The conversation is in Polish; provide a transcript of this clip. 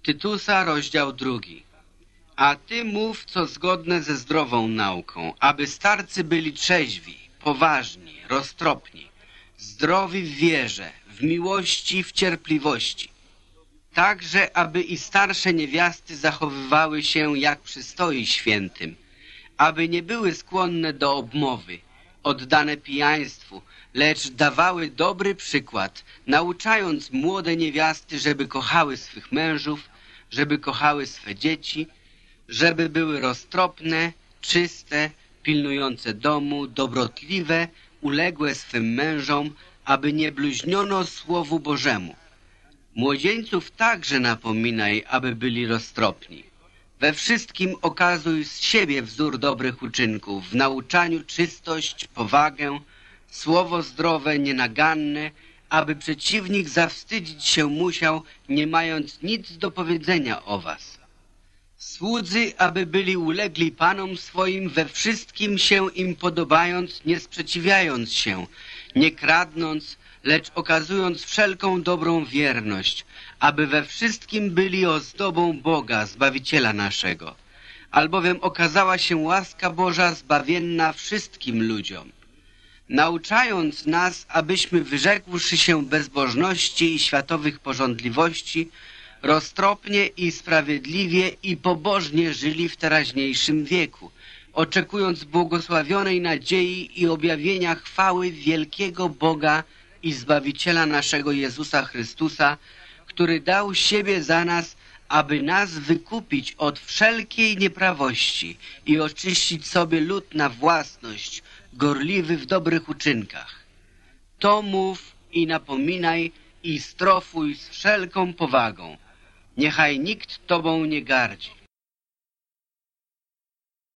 Tytusa, rozdział 2. A ty mów, co zgodne ze zdrową nauką, aby starcy byli trzeźwi, poważni, roztropni, zdrowi w wierze, w miłości, w cierpliwości. Także, aby i starsze niewiasty zachowywały się, jak przystoi świętym, aby nie były skłonne do obmowy, oddane pijaństwu, lecz dawały dobry przykład, nauczając młode niewiasty, żeby kochały swych mężów, żeby kochały swe dzieci, żeby były roztropne, czyste, pilnujące domu, dobrotliwe, uległe swym mężom, aby nie bluźniono Słowu Bożemu. Młodzieńców także napominaj, aby byli roztropni. We wszystkim okazuj z siebie wzór dobrych uczynków, w nauczaniu czystość, powagę, słowo zdrowe, nienaganne, aby przeciwnik zawstydzić się musiał, nie mając nic do powiedzenia o was. Słudzy, aby byli ulegli Panom swoim, we wszystkim się im podobając, nie sprzeciwiając się, nie kradnąc, lecz okazując wszelką dobrą wierność, aby we wszystkim byli ozdobą Boga, Zbawiciela naszego. Albowiem okazała się łaska Boża zbawienna wszystkim ludziom, nauczając nas, abyśmy wyrzekłszy się bezbożności i światowych pożądliwości, roztropnie i sprawiedliwie i pobożnie żyli w teraźniejszym wieku, oczekując błogosławionej nadziei i objawienia chwały wielkiego Boga i Zbawiciela naszego Jezusa Chrystusa, który dał siebie za nas, aby nas wykupić od wszelkiej nieprawości i oczyścić sobie lud na własność, gorliwy w dobrych uczynkach. To mów i napominaj i strofuj z wszelką powagą. Niechaj nikt tobą nie gardzi.